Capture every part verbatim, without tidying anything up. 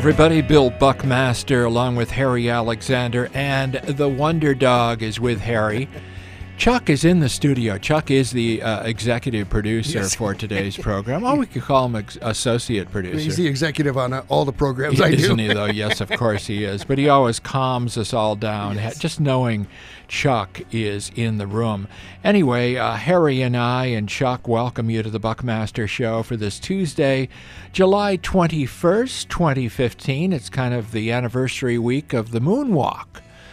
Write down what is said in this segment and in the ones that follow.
everybody. Bill Buckmaster along with Harry Alexander, and the Wonder Dog is with Harry. Chuck is in the studio. Chuck is the uh, executive producer yes. for today's program. Oh, we could call him ex- associate producer. He's the executive on uh, all the programs I do. Isn't he, though? Yes, of course he is. But he always calms us all down, yes. just knowing Chuck is in the room. Anyway, uh, Harry and I and Chuck welcome you to the Buckmaster Show for this Tuesday, July twenty-first, twenty fifteen. It's kind of the anniversary week of the moonwalk.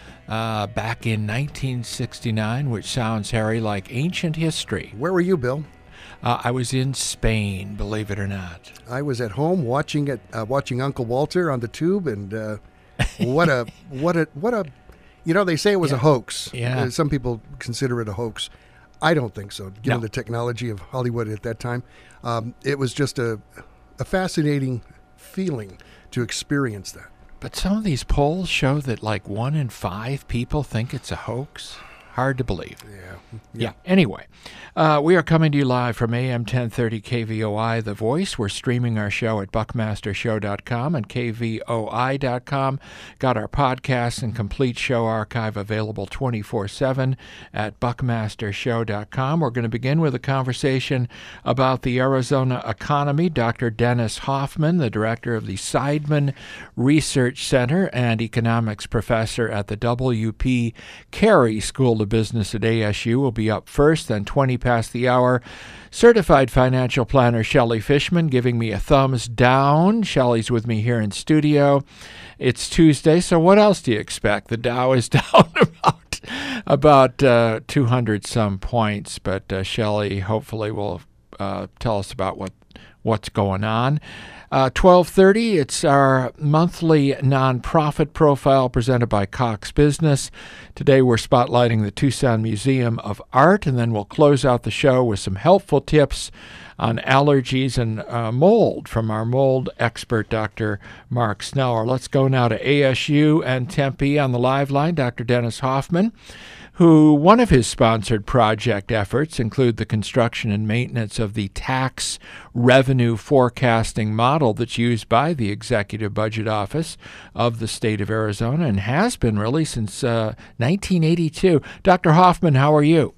Uh, back in nineteen sixty-nine, which sounds, Harry, like ancient history. Where were you, Bill? Uh, I was in Spain, believe it or not. I was at home watching it, uh, watching Uncle Walter on the tube, and uh, what a, what a, what a, you know, they say it was yeah. a hoax. Yeah. Uh, some people consider it a hoax. I don't think so, given no. the technology of Hollywood at that time. Um, it was just a, a fascinating feeling to experience that. But some of these polls show that like one in five people think it's a hoax. Hard to believe. Yeah. Yeah. yeah. Anyway, uh, we are coming to you live from A M ten thirty K V O I, The Voice. We're streaming our show at buckmaster show dot com and K V O I dot com. Got our podcasts and complete show archive available twenty-four seven at buckmaster show dot com. We're going to begin with a conversation about the Arizona economy. Doctor Dennis Hoffman, the director of the Seidman Research Center and economics professor at the W P Carey School of Business at A S U, will be up first, then twenty past the hour. Certified financial planner Shelley Fishman giving me a thumbs down. Shelley's with me here in studio. It's Tuesday, so what else do you expect? The Dow is down about about uh, two hundred some points, but uh, Shelley hopefully will uh, tell us about what what's going on. Uh, twelve thirty, it's our monthly nonprofit profile presented by Cox Business. Today we're spotlighting the Tucson Museum of Art, and then we'll close out the show with some helpful tips on allergies and uh, mold from our mold expert, Doctor Mark Sneller. Let's go now to A S U and Tempe on the live line. Doctor Dennis Hoffman, who one of his sponsored project efforts include the construction and maintenance of the tax revenue forecasting model that's used by the Executive Budget Office of the state of Arizona and has been really since uh, nineteen eighty-two. Doctor Hoffman, how are you?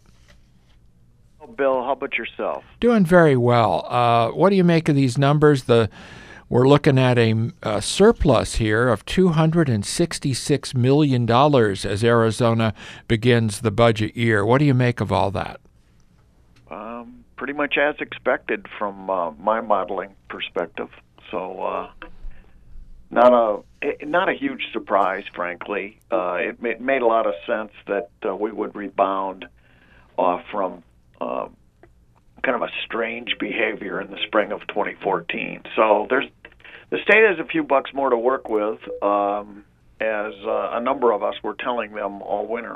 Bill, how about yourself? Doing very well. Uh, what do you make of these numbers? The We're looking at a, a surplus here of two hundred sixty-six million dollars as Arizona begins the budget year. What do you make of all that? Um, pretty much as expected from uh, my modeling perspective. So uh, not a not a huge surprise, frankly. Uh, it, it made a lot of sense that uh, we would rebound uh, from uh, kind of a strange behavior in the spring of twenty fourteen. So there's the state has a few bucks more to work with, um, as uh, a number of us were telling them all winter.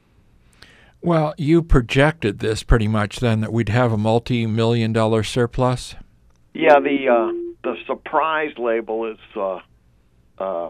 Well, you projected this pretty much then, that we'd have a multi-million dollar surplus? Yeah, the uh, the surprise label is uh, uh,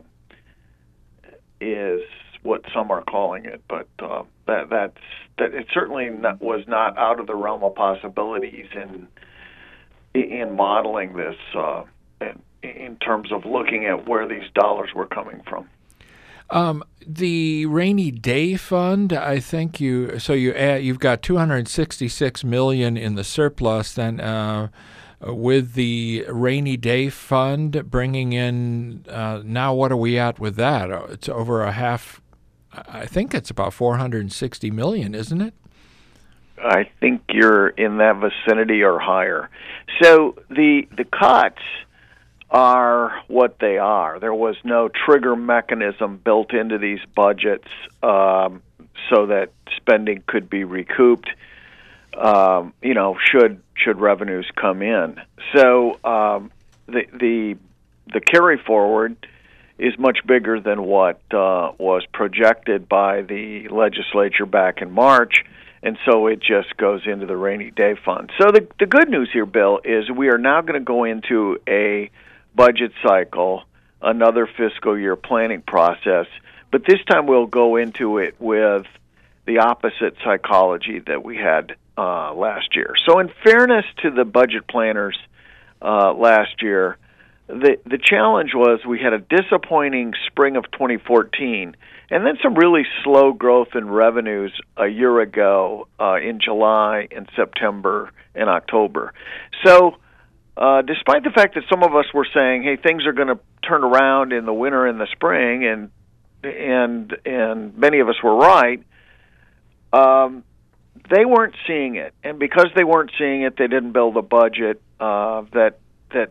is what some are calling it, but uh, that that's that it certainly not, was not out of the realm of possibilities in in modeling this uh, in, in terms of looking at where these dollars were coming from. Um, the rainy day fund, I think you so you add, you've got two hundred sixty-six million dollars in the surplus. Then uh, with the rainy day fund bringing in, uh, now what are we at with that? It's over a half. I think it's about four hundred sixty million dollars, isn't it? I think you're in that vicinity or higher. So the the cuts are what they are. There was no trigger mechanism built into these budgets um, so that spending could be recouped, um, you know, should should revenues come in. So um, the the the carry forward is much bigger than what uh, was projected by the legislature back in March, and so it just goes into the rainy day fund. So the the good news here, Bill, is we are now going to go into a budget cycle, another fiscal year planning process, but this time we'll go into it with the opposite psychology that we had uh, last year. So in fairness to the budget planners uh, last year, the the challenge was we had a disappointing spring of twenty fourteen, and then some really slow growth in revenues a year ago uh, in July and September and October. So, uh, despite the fact that some of us were saying, "Hey, things are going to turn around in the winter and the spring," and and and many of us were right, um, they weren't seeing it, and because they weren't seeing it, they didn't build a budget uh, that that.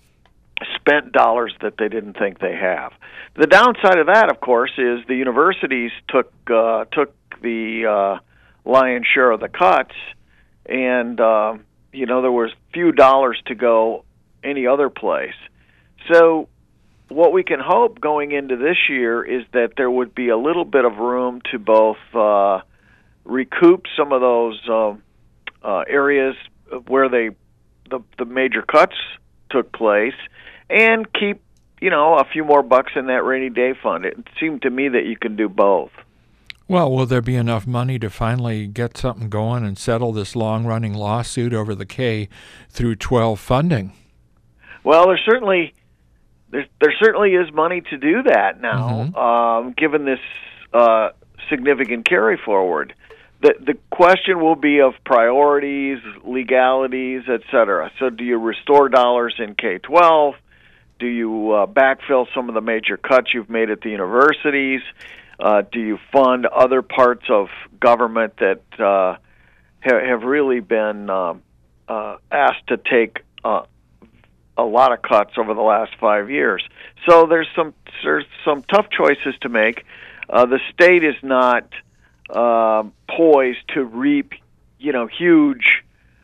spent dollars that they didn't think they have. The downside of that, of course, is the universities took uh, took the uh, lion's share of the cuts, and uh, you know there was few dollars to go any other place. So, what we can hope going into this year is that there would be a little bit of room to both uh, recoup some of those uh, uh, areas where they the the major cuts took place, and keep, you know, a few more bucks in that rainy day fund. It seemed to me that you can do both. Well, will there be enough money to finally get something going and settle this long-running lawsuit over the K through twelve funding? Well, there certainly there, there certainly is money to do that now, mm-hmm. um, given this uh, significant carry forward. The the question will be of priorities, legalities, et cetera. So do you restore dollars in K twelve? Do you uh, backfill some of the major cuts you've made at the universities? Uh, do you fund other parts of government that uh, ha- have really been uh, uh, asked to take uh, a lot of cuts over the last five years? So there's some there's some tough choices to make. Uh, the state is not uh, poised to reap, you know, huge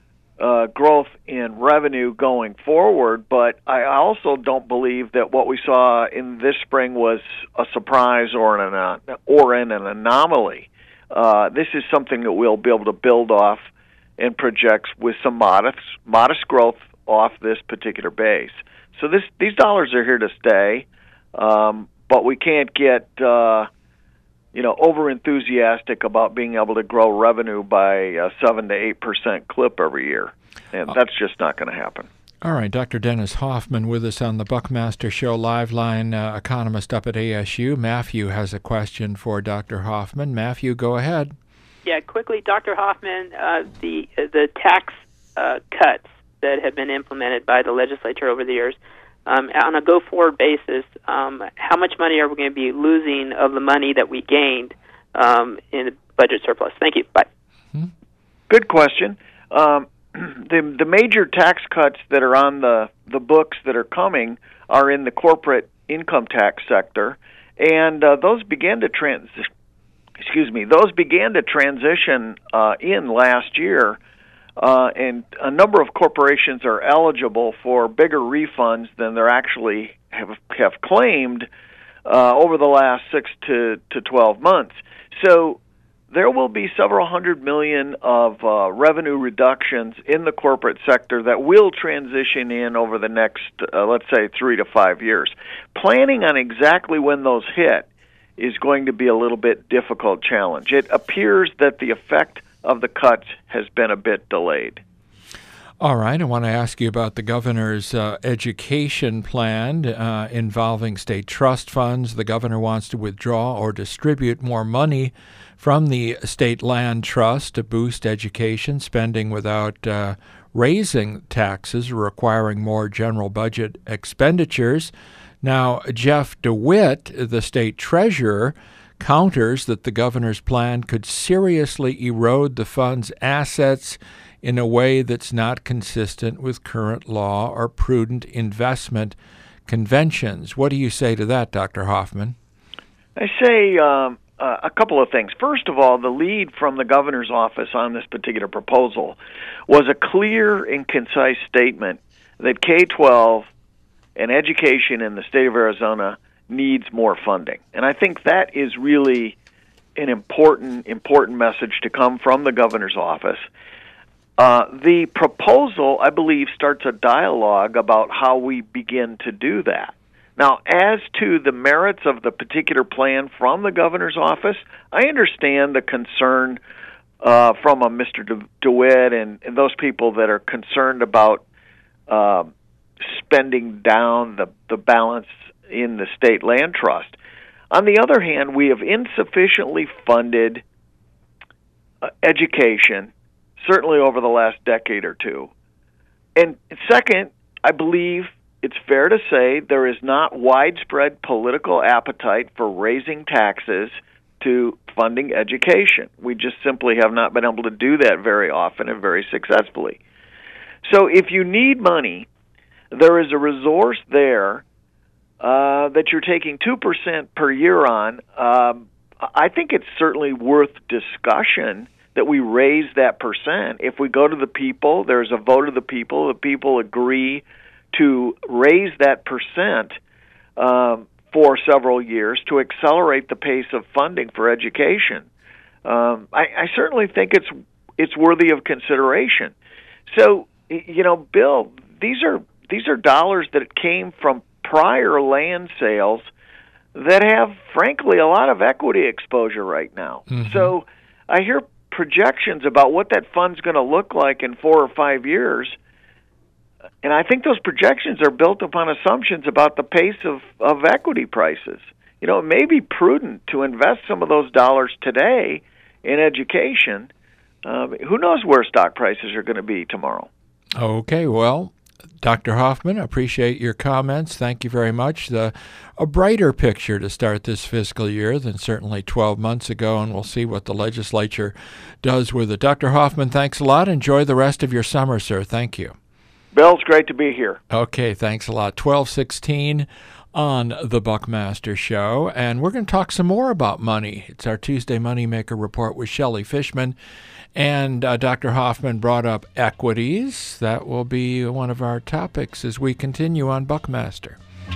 Uh, growth in revenue going forward, but I also don't believe that what we saw in this spring was a surprise or an or an, an anomaly. Uh, this is something that we'll be able to build off and project with some modest modest growth off this particular base. So this these dollars are here to stay, um, but we can't get uh, you know, over enthusiastic about being able to grow revenue by a seven to eight percent clip every year, and that's just not going to happen. All right, Doctor Dennis Hoffman with us on the Buckmaster Show live line, uh, economist up at A S U. Matthew has a question for Doctor Hoffman. Matthew, go ahead. Yeah, quickly, Doctor Hoffman, uh, the the tax uh, cuts that have been implemented by the legislature over the years. Um, on a go-forward basis, um, how much money are we going to be losing of the money that we gained um, in the budget surplus? Thank you. Bye. Good question. Um, the the major tax cuts that are on the, the books that are coming are in the corporate income tax sector, and uh, those began to trans. Excuse me. Those began to transition uh, in last year. Uh, and a number of corporations are eligible for bigger refunds than they actually have have claimed uh, over the last six to, to twelve months. So there will be several hundred million of uh, revenue reductions in the corporate sector that will transition in over the next, uh, let's say, three to five years. Planning on exactly when those hit is going to be a little bit difficult challenge. It appears that the effect of the cuts has been a bit delayed. All right, I want to ask you about the governor's uh, education plan uh, involving state trust funds. The governor wants to withdraw or distribute more money from the state land trust to boost education spending without uh, raising taxes or requiring more general budget expenditures. Now, Jeff DeWitt, the state treasurer, counters that the governor's plan could seriously erode the fund's assets in a way that's not consistent with current law or prudent investment conventions. What do you say to that, Doctor Hoffman? I say um, uh, a couple of things. First of all, the lead from the governor's office on this particular proposal was a clear and concise statement that K twelve and education in the state of Arizona needs more funding. And I think that is really an important, important message to come from the governor's office. Uh, the proposal, I believe, starts a dialogue about how we begin to do that. Now, as to the merits of the particular plan from the governor's office, I understand the concern uh, from a Mister De- DeWitt and, and those people that are concerned about uh, spending down the, the balance in the state land trust. On the other hand, we have insufficiently funded uh, education, certainly over the last decade or two. And second, I believe it's fair to say there is not widespread political appetite for raising taxes to funding education. We just simply have not been able to do that very often and very successfully. So if you need money, there is a resource there uh, that you're taking two percent per year on. Um, I think it's certainly worth discussion that we raise that percent. If we go to the people, there's a vote of the people, the people agree to raise that percent um, for several years to accelerate the pace of funding for education. Um, I, I certainly think it's it's worthy of consideration. So, you know, Bill, these are these are dollars that came from prior land sales that have, frankly, a lot of equity exposure right now. Mm-hmm. So I hear projections about what that fund's going to look like in four or five years, and I think those projections are built upon assumptions about the pace of, of equity prices. You know, it may be prudent to invest some of those dollars today in education. Um, who knows where stock prices are going to be tomorrow? Okay, well, Doctor Hoffman, appreciate your comments. Thank you very much. The, a brighter picture to start this fiscal year than certainly twelve months ago, and we'll see what the legislature does with it. Doctor Hoffman, thanks a lot. Enjoy the rest of your summer, sir. Thank you. Bill, it's great to be here. Okay, thanks a lot. twelve sixteen on the Buckmaster Show, and we're going to talk some more about money. It's our Tuesday Moneymaker Report with Shelley Fishman, and uh, Doctor Hoffman brought up equities. That will be one of our topics as we continue on Buckmaster.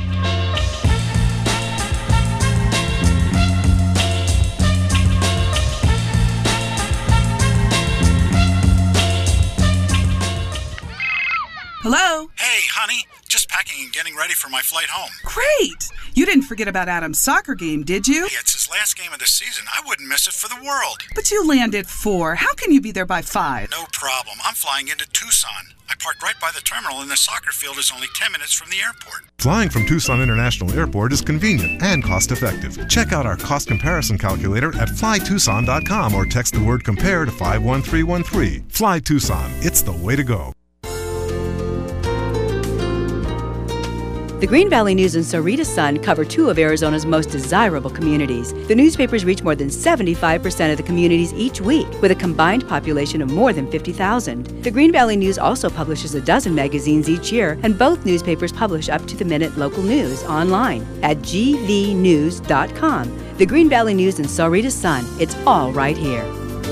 Hello? Hey, honey. Just packing and getting ready for my flight home. Great! You didn't forget about Adam's soccer game, did you? Hey, it's his last game of the season. I wouldn't miss it for the world. But you land at four. How can you be there by five? No problem. I'm flying into Tucson. I parked right by the terminal, and the soccer field is only ten minutes from the airport. Flying from Tucson International Airport is convenient and cost-effective. Check out our cost comparison calculator at fly tucson dot com or text the word compare to five one three one three. Fly Tucson. It's the way to go. The Green Valley News and Sahuarita Sun cover two of Arizona's most desirable communities. The newspapers reach more than seventy-five percent of the communities each week, with a combined population of more than fifty thousand. The Green Valley News also publishes a dozen magazines each year, and both newspapers publish up-to-the-minute local news online at g v news dot com. The Green Valley News and Sahuarita Sun, it's all right here.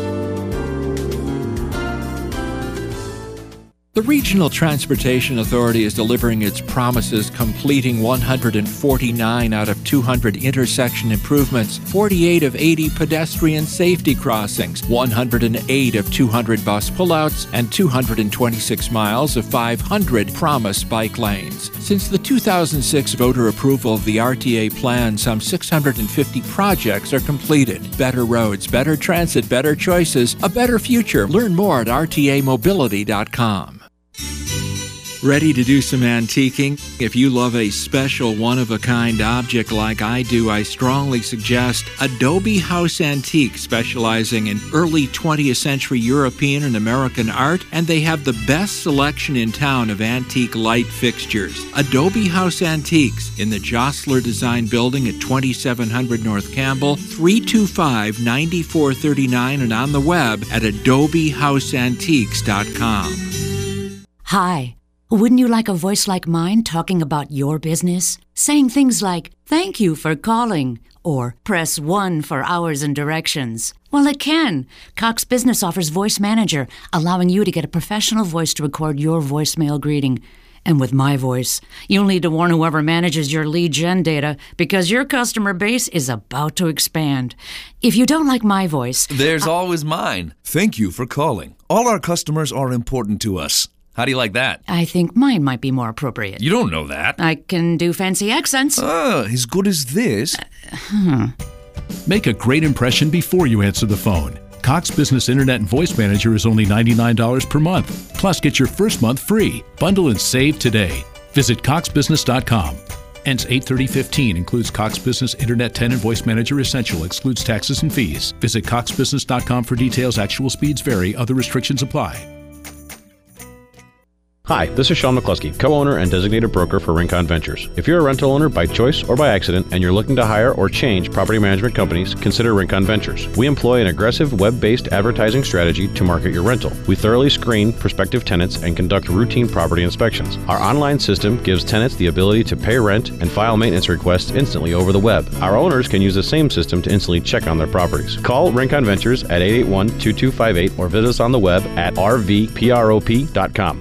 The Regional Transportation Authority is delivering its promises, completing one hundred forty-nine out of two hundred intersection improvements, forty-eight of eighty pedestrian safety crossings, one hundred eight of two hundred bus pullouts, and two hundred twenty-six miles of five hundred promised bike lanes. Since the two thousand six voter approval of the R T A plan, some six hundred fifty projects are completed. Better roads, better transit, better choices, a better future. Learn more at r t a mobility dot com. Ready to do some antiquing? If you love a special, one-of-a-kind object like I do, I strongly suggest Adobe House Antique, specializing in early twentieth century European and American art, and they have the best selection in town of antique light fixtures. Adobe House Antiques in the Jostler Design Building at twenty-seven hundred North Campbell, three two five, nine four three nine, and on the web at adobe house antiques dot com. Hi. Wouldn't you like a voice like mine talking about your business? Saying things like, thank you for calling, or press one for hours and directions. Well, it can. Cox Business offers Voice Manager, allowing you to get a professional voice to record your voicemail greeting. And with my voice, you'll need to warn whoever manages your lead gen data because your customer base is about to expand. If you don't like my voice... There's I- always mine. Thank you for calling. All our customers are important to us. How do you like that? I think mine might be more appropriate. You don't know that. I can do fancy accents. Ah, as good as this. Uh, hmm. Make a great impression before you answer the phone. Cox Business Internet and Voice Manager is only ninety-nine dollars per month. Plus, get your first month free. Bundle and save today. Visit cox business dot com. Ends eight thirty fifteen. Includes Cox Business Internet ten and Voice Manager Essential. Excludes taxes and fees. Visit cox business dot com for details. Actual speeds vary. Other restrictions apply. Hi, this is Sean McCluskey, co-owner and designated broker for Rincon Ventures. If you're a rental owner by choice or by accident and you're looking to hire or change property management companies, consider Rincon Ventures. We employ an aggressive web-based advertising strategy to market your rental. We thoroughly screen prospective tenants and conduct routine property inspections. Our online system gives tenants the ability to pay rent and file maintenance requests instantly over the web. Our owners can use the same system to instantly check on their properties. Call Rincon Ventures at eight eight one, two two five eight or visit us on the web at r v prop dot com.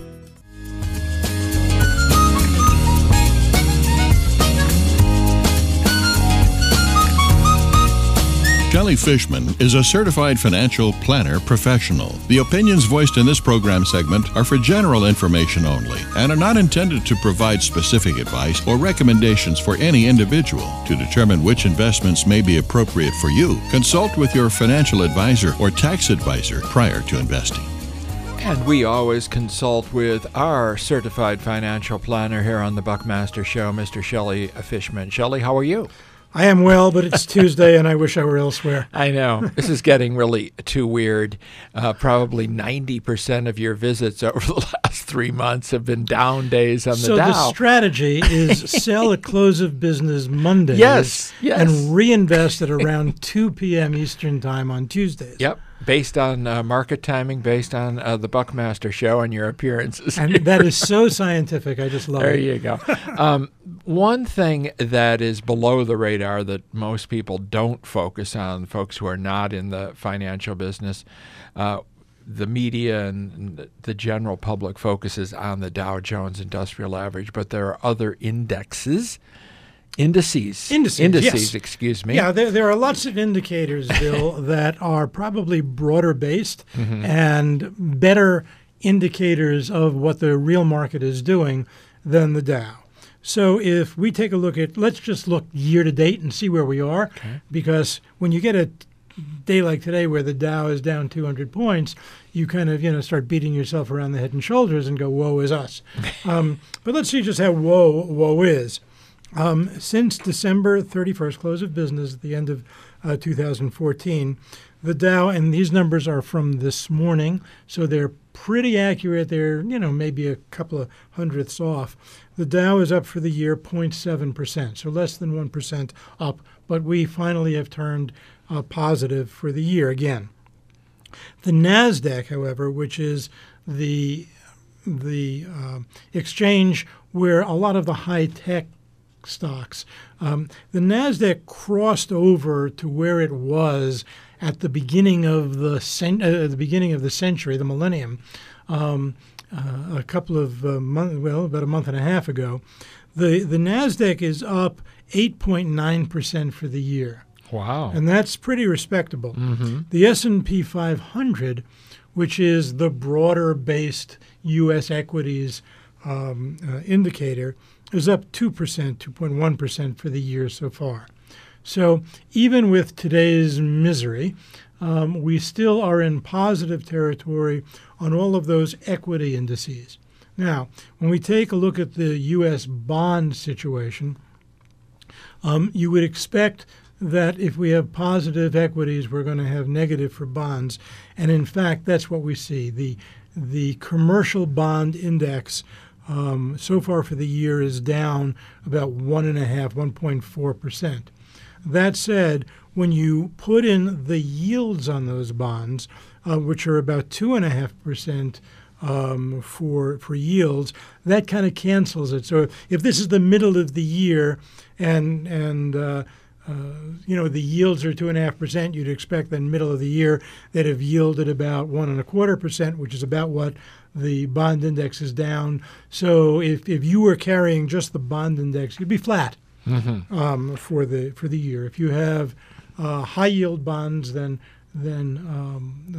Shelley Fishman is a certified financial planner professional. The opinions voiced in this program segment are for general information only and are not intended to provide specific advice or recommendations for any individual. To determine which investments may be appropriate for you, consult with your financial advisor or tax advisor prior to investing. And we always consult with our certified financial planner here on the Buckmaster Show, Mister Shelley Fishman. Shelley, how are you? I am well, but it's Tuesday and I wish I were elsewhere. I know. This is getting really too weird. Uh, probably ninety percent of your visits over the last three months have been down days on the so Dow. So the strategy is sell at close of business Mondays yes, yes. and reinvest at around two p.m. Eastern Time on Tuesdays. Yep. Based on uh, market timing, based on uh, the Buckmaster Show and your appearances. And here. that is so scientific. I just love there it. There you go. Um, one thing that is below the radar that most people don't focus on, folks who are not in the financial business, uh, the media and the general public focuses on the Dow Jones Industrial Average, but there are other indexes. Indices. Indices, Indices, yes. excuse me. Yeah, there, there are lots of indicators, Bill, that are probably broader based mm-hmm. and better indicators of what the real market is doing than the Dow. So if we take a look at, let's just look year to date and see where we are, okay. because when you get a day like today where the Dow is down two hundred points, you kind of, you know, start beating yourself around the head and shoulders and go, woe is us. um, but let's see just how woe, woe is. Um, since December thirty-first, close of business at the end of uh, two thousand fourteen, the Dow, and these numbers are from this morning, so they're pretty accurate. They're, you know, maybe a couple of hundredths off. The Dow is up for the year zero point seven percent, so less than one percent up, but we finally have turned uh, positive for the year again. The NASDAQ, however, which is the, the uh, exchange where a lot of the high-tech stocks. Um, the NASDAQ crossed over to where it was at the beginning of the cent- uh, the beginning of the century, the millennium, um, uh, a couple of uh, months, well, about a month and a half ago. The the NASDAQ is up eight point nine percent for the year. Wow. And that's pretty respectable. Mm-hmm. The S and P five hundred, which is the broader-based U S equities um, uh, indicator, is up two percent, two point one percent for the year so far. So even with today's misery, um, we still are in positive territory on all of those equity indices. Now, when we take a look at the U S bond situation, um, you would expect that if we have positive equities, we're going to have negative for bonds. And in fact, that's what we see. The, the commercial bond index Um, so far for the year is down about one and a half, one point four percent. That said, when you put in the yields on those bonds, uh, which are about two and a half percent um, for for yields, that kind of cancels it. So if this is the middle of the year, and and uh, uh, you know the yields are two and a half percent, you'd expect that middle of the year they'd have yielded about one and a quarter percent, which is about what the bond index is down. So if, if you were carrying just the bond index, you'd be flat mm-hmm. um, for the for the year. If you have uh, high yield bonds, then then um,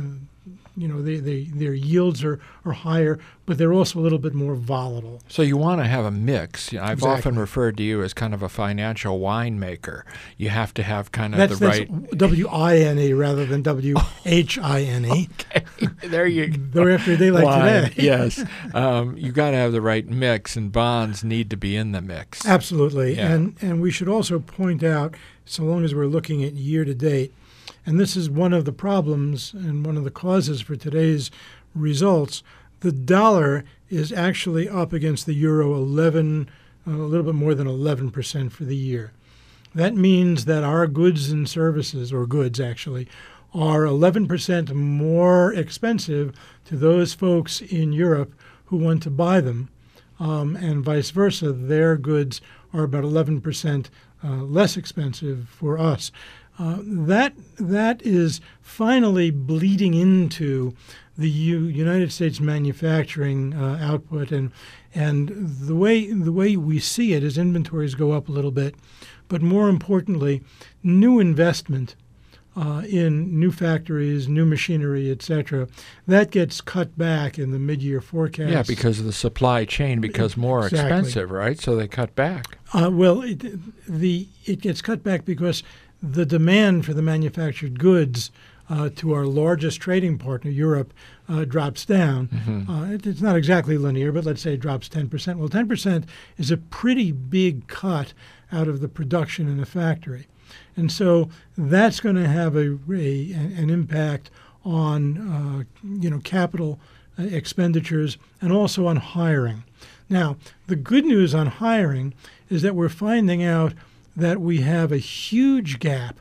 you know, they, they, their yields are, are higher, but they're also a little bit more volatile. So you want to have a mix. You know, I've Exactly. often referred to you as kind of a financial winemaker. You have to have kind of That's, the that's right... W I N E rather than W H I N E. Okay, there you go. Though after a day like Wine, today. yes. Um, you got to have the right mix, and bonds need to be in the mix. Absolutely. Yeah. And and we should also point out, so long as we're looking at year to date, and this is one of the problems and one of the causes for today's results, the dollar is actually up against the euro eleven, uh, a little bit more than eleven percent for the year. That means that our goods and services, or goods actually, are eleven percent more expensive to those folks in Europe who want to buy them, um, and vice versa. Their goods are about eleven percent uh, less expensive for us. Uh, that that is finally bleeding into the U- United States manufacturing uh, output, and and the way the way we see it is inventories go up a little bit, but more importantly, new investment uh, in new factories, new machinery, et cetera, that gets cut back in the mid-year forecast. Yeah, because of the supply chain, because more Exactly. expensive, right? So they cut back. Uh, well, it, the it gets cut back because the demand for the manufactured goods uh, to our largest trading partner, Europe, uh, drops down. Mhm. Uh, it, it's not exactly linear, but let's say it drops ten percent. Well, ten percent is a pretty big cut out of the production in a factory. And so that's going to have a, a an impact on uh, you know capital uh, expenditures and also on hiring. Now, the good news on hiring is that we're finding out that we have a huge gap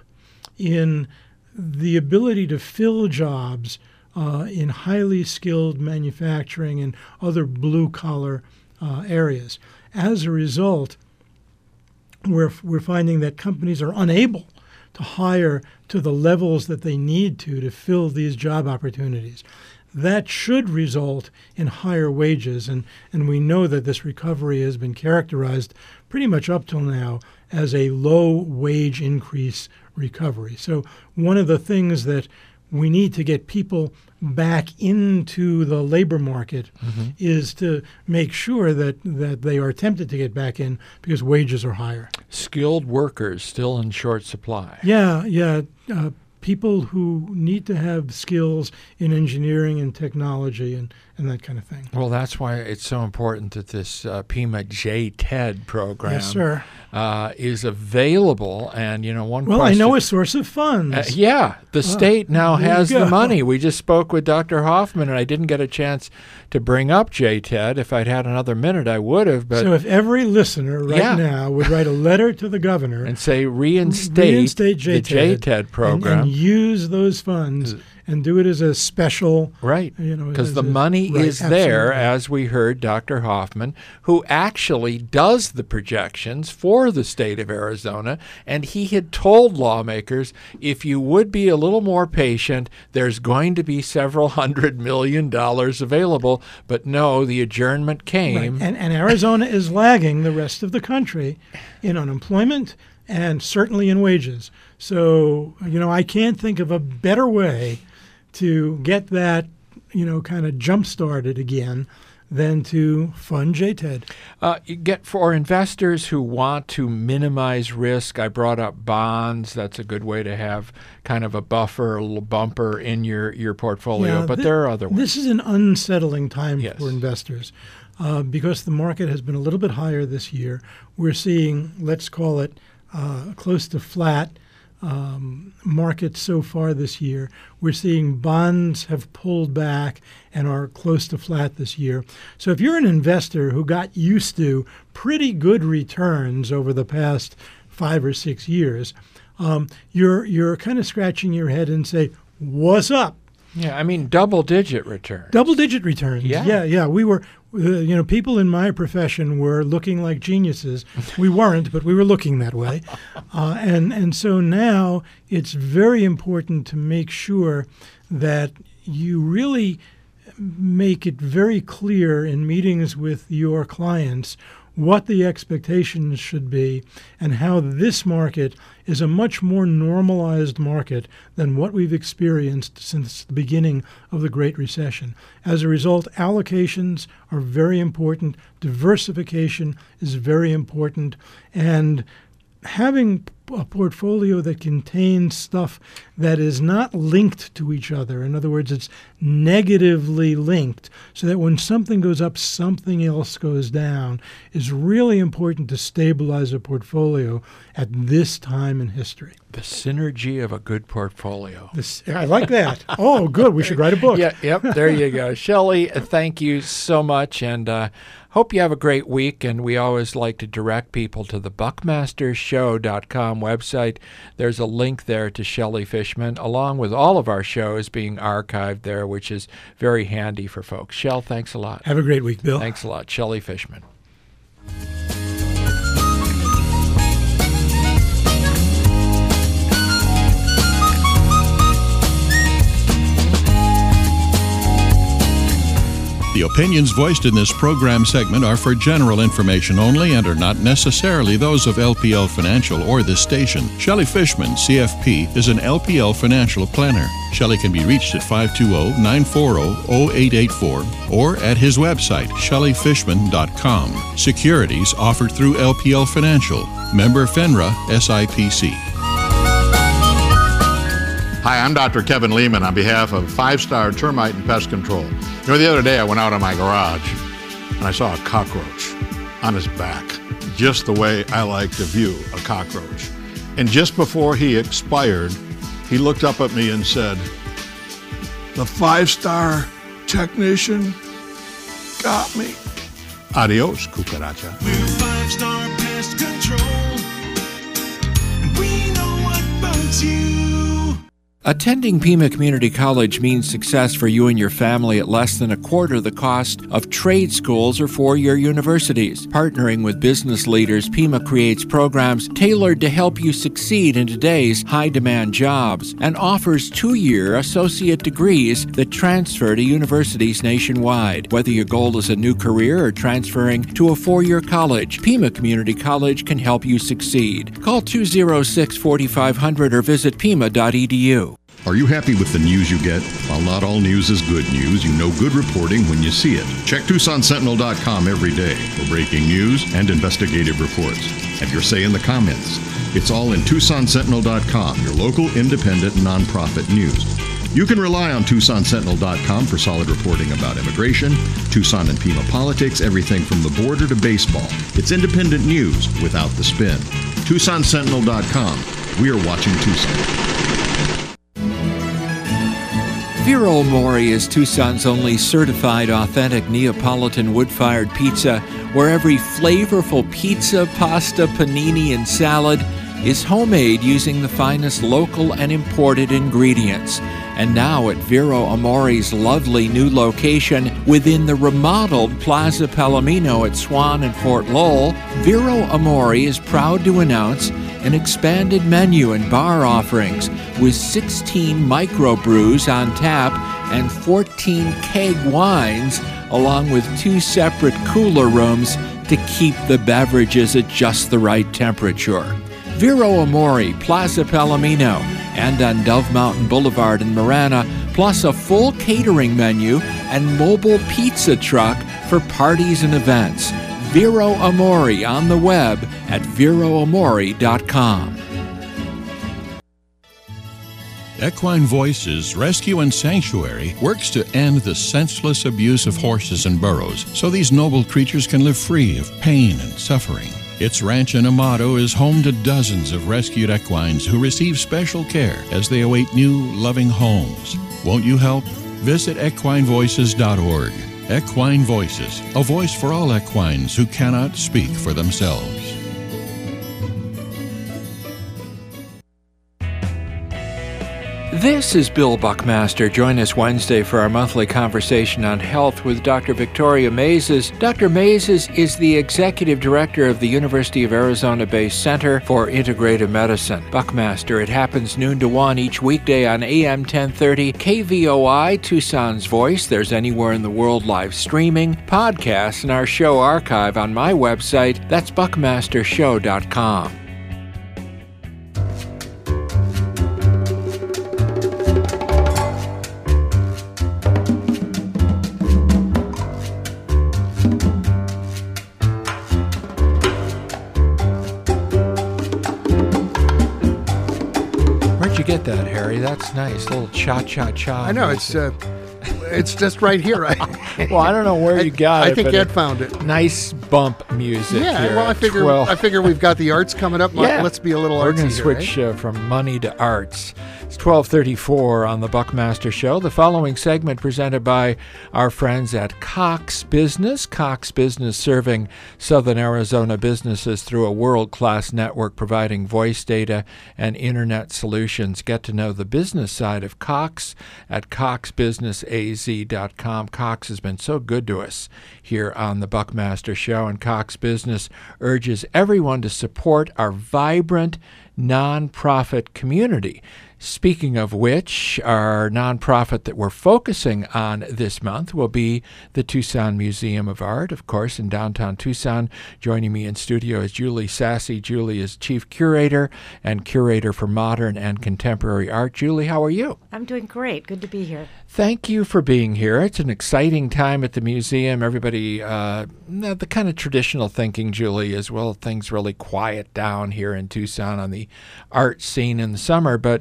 in the ability to fill jobs uh, in highly skilled manufacturing and other blue-collar uh, areas. As a result, we're, we're finding that companies are unable to hire to the levels that they need to to fill these job opportunities. That should result in higher wages, and, and we know that this recovery has been characterized pretty much up till now as a low wage increase recovery. So one of the things that we need to get people back into the labor market Mm-hmm. is to make sure that, that they are tempted to get back in because wages are higher. Skilled workers still in short supply. Yeah, yeah. Uh, people who need to have skills in engineering and technology and, and that kind of thing. Well, that's why it's so important that this uh, Pima J TED program Yes, sir. Uh, is available. And, you know, one Well, question... I know a source of funds. Uh, yeah, the state now there you has the go. money. We just spoke with Doctor Hoffman, and I didn't get a chance to bring up J TED. If I'd had another minute, I would have. But So if every listener right Yeah. now would write a letter to the governor and say reinstate, reinstate the J TED program. and, and use those funds and do it as a special, right? You know, Because as the a- money right, is there, absolutely. as we heard Doctor Hoffman, who actually does the projections for the state of Arizona, and he had told lawmakers, if you would be a little more patient, there's going to be several hundred million dollars available. But no, the adjournment came. Right. And, and Arizona is lagging the rest of the country in unemployment and certainly in wages. So, you know, I can't think of a better way to get that, you know, kind of jump-started again than to fund J TED. Uh, you get for investors who want to minimize risk, I brought up bonds. That's a good way to have kind of a buffer, a little bumper in your, your portfolio. Yeah, but thi- there are other ways. This is an unsettling time Yes. for investors uh, because the market has been a little bit higher this year. We're seeing, let's call it, uh, close to flat um, market so far this year. We're seeing bonds have pulled back and are close to flat this year. So if you're an investor who got used to pretty good returns over the past five or six years, um, you're you're kind of scratching your head and say, "What's up?" Yeah, I mean, double-digit return. Double-digit returns. Yeah. yeah, yeah. We were, uh, you know, people in my profession were looking like geniuses. We weren't, but we were looking that way. Uh, and and so now it's very important to make sure that you really make it very clear in meetings with your clients what the expectations should be and how this market is a much more normalized market than what we've experienced since the beginning of the Great Recession. As a result, allocations are very important, diversification is very important, and having a portfolio that contains stuff that is not linked to each other, in other words, it's negatively linked, so that when something goes up, something else goes down, is really important to stabilize a portfolio at this time in history. The synergy of a good portfolio. This, I like that. Oh, good. We should write a book. Yeah, yep, there you go. Shelley, thank you so much, and uh, hope you have a great week. And we always like to direct people to the buckmaster show dot com website. There's a link there to Shelley Fishman, along with all of our shows being archived there, which is very handy for folks. Shell, thanks a lot. Have a great week, Bill. Thanks a lot. Shelley Fishman. The opinions voiced in this program segment are for general information only and are not necessarily those of L P L Financial or this station. Shelley Fishman, C F P, is an L P L financial planner. Shelley can be reached at five two zero, nine four zero, zero eight eight four or at his website, shelley fishman dot com. Securities offered through L P L Financial. Member FINRA, S I P C. Hi, I'm Doctor Kevin Lehman on behalf of Five Star Termite and Pest Control. You know, the other day I went out on my garage and I saw a cockroach on his back, just the way I like to view a cockroach. And just before he expired, he looked up at me and said, "The five-star technician got me." Adios, cucaracha. We're Five Star Pest Control, and we know what bugs you. Attending Pima Community College means success for you and your family at less than a quarter the cost of trade schools or four-year universities. Partnering with business leaders, Pima creates programs tailored to help you succeed in today's high-demand jobs and offers two-year associate degrees that transfer to universities nationwide. Whether your goal is a new career or transferring to a four-year college, Pima Community College can help you succeed. Call two oh six, four five zero zero or visit pima dot e d u. Are you happy with the news you get? While not all news is good news, you know good reporting when you see it. Check Tucson Sentinel dot com every day for breaking news and investigative reports. Have your say in the comments. It's all in Tucson Sentinel dot com, your local independent nonprofit news. You can rely on Tucson Sentinel dot com for solid reporting about immigration, Tucson and Pima politics, everything from the border to baseball. It's independent news without the spin. Tucson Sentinel dot com. We are watching Tucson. Vero Amore is Tucson's only certified authentic Neapolitan wood-fired pizza, where every flavorful pizza, pasta, panini, and salad is homemade using the finest local and imported ingredients. And now at Vero Amore's lovely new location within the remodeled Plaza Palomino at Swan and Fort Lowell, Vero Amore is proud to announce an expanded menu and bar offerings with sixteen microbrews on tap and fourteen keg wines, along with two separate cooler rooms to keep the beverages at just the right temperature. Vero Amore, Plaza Palomino, and on Dove Mountain Boulevard in Marana, plus a full catering menu and mobile pizza truck for parties and events. Vero Amore on the web at vero amore dot com. Equine Voices Rescue and Sanctuary works to end the senseless abuse of horses and burros so these noble creatures can live free of pain and suffering. Its ranch in Amado is home to dozens of rescued equines who receive special care as they await new, loving homes. Won't you help? Visit equine voices dot org. Equine Voices, a voice for all equines who cannot speak for themselves. This is Bill Buckmaster. Join us Wednesday for our monthly conversation on health with Doctor Victoria Mazes. Doctor Mazes is the executive director of the University of Arizona-based Center for Integrative Medicine. Buckmaster, it happens noon to one each weekday on A M ten thirty K V O I, Tucson's Voice. There's anywhere in the world live streaming, podcasts, and our show archive on my website. That's buckmaster show dot com. Get that, Harry. That's nice. A little cha-cha-cha. I know. music. It's uh, it's just right here. Well, I don't know where you got I, it. I think but Ed found it. Nice bump music. Yeah. Here Well, I at figure twelve. I figure we've got the arts coming up. Yeah. Let's be a little We're artsy going to here, switch eh? uh, from money to arts. It's twelve thirty-four on the Buckmaster Show. The following segment presented by our friends at Cox Business. Cox Business serving Southern Arizona businesses through a world-class network providing voice data and internet solutions. Get to know the business side of Cox at cox business a z dot com. Cox has been so good to us here on the Buckmaster Show, and Cox Business urges everyone to support our vibrant nonprofit community. Speaking of which, our nonprofit that we're focusing on this month will be the Tucson Museum of Art, of course, in downtown Tucson. Joining me in studio is Julie Sassy. Julie is Chief Curator and Curator for Modern and Contemporary Art. Julie, how are you? I'm doing great. Good to be here. Thank you for being here. It's an exciting time at the museum. Everybody, uh, the kind of traditional thinking, Julie, is, well, things really quiet down here in Tucson on the art scene in the summer, but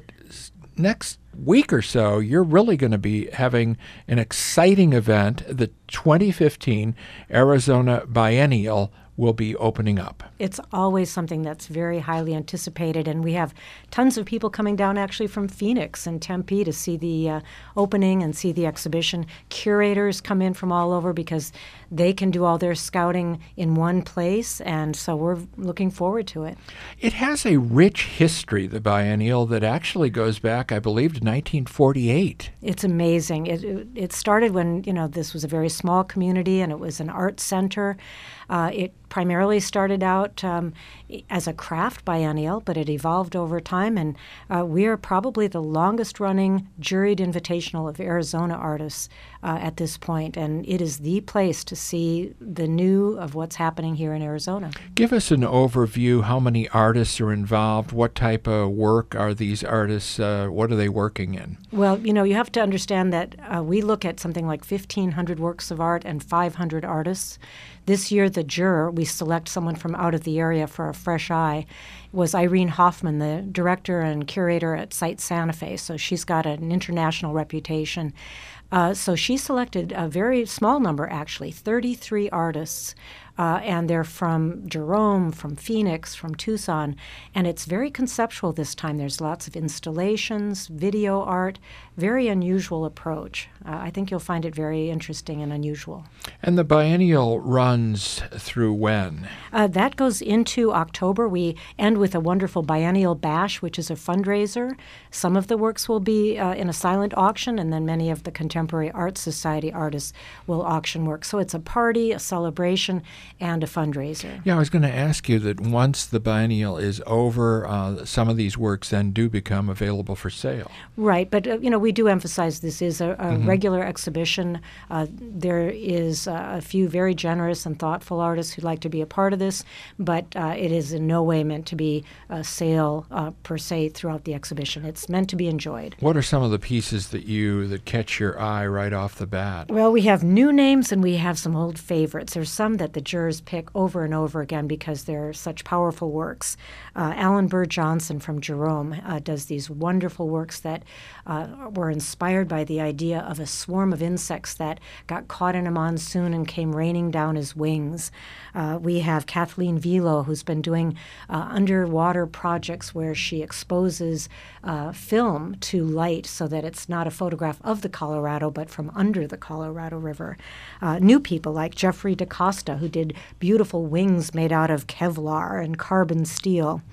next week or so, you're really going to be having an exciting event. The twenty fifteen Arizona Biennial will be opening up. It's always something that's very highly anticipated, and we have tons of people coming down actually from Phoenix and Tempe to see the uh, opening and see the exhibition. Curators come in from all over because they can do all their scouting in one place, and so we're looking forward to it. It has a rich history, the biennial, that actually goes back, I believe, to nineteen forty-eight. It's amazing. It, it, it started when, you know, this was a very small community, and it was an art center. Uh, it primarily started out um, as a craft biennial, but it evolved over time, and uh, we are probably the longest-running juried invitational of Arizona artists uh, at this point, and it is the place to see the new of what's happening here in Arizona. Give us an overview. How many artists are involved? What type of work are these artists? Uh, what are they working in? Well, you know, you have to understand that uh, we look at something like fifteen hundred works of art and five hundred artists. This year, the juror, we select someone from out of the area for a fresh eye, was Irene Hoffman, the director and curator at Site Santa Fe. So she's got an international reputation. Uh, so she selected a very small number, actually, thirty-three artists, uh, and they're from Jerome, from Phoenix, from Tucson, and it's very conceptual this time. There's lots of installations, video art, very unusual approach. Uh, I think you'll find it very interesting and unusual. And the biennial runs through when? Uh, that goes into October. We end with a wonderful biennial bash, which is a fundraiser. Some of the works will be uh, in a silent auction, and then many of the Contemporary Art Society artists will auction work. So it's a party, a celebration, and a fundraiser. Yeah, I was going to ask you that once the biennial is over, uh, some of these works then do become available for sale. Right, but uh, you know, we do emphasize this is a, a Mhm. regular exhibition. Uh, there is uh, a few very generous and thoughtful artists who'd like to be a part of this, but uh, it is in no way meant to be a sale uh, per se throughout the exhibition. It's meant to be enjoyed. What are some of the pieces that you that catch your eye right off the bat? Well, we have new names and we have some old favorites. There's some that the jurors pick over and over again because they're such powerful works. Uh, Alan Burr Johnson from Jerome uh, does these wonderful works that uh, were inspired by the idea of a swarm of insects that got caught in a monsoon and came raining down his wings. Uh, we have Kathleen Velo, who's been doing uh, underwater projects where she exposes uh, film to light so that it's not a photograph of the Colorado, but from under the Colorado River. Uh, new people like Jeffrey DaCosta, who did beautiful wings made out of Kevlar and carbon steel.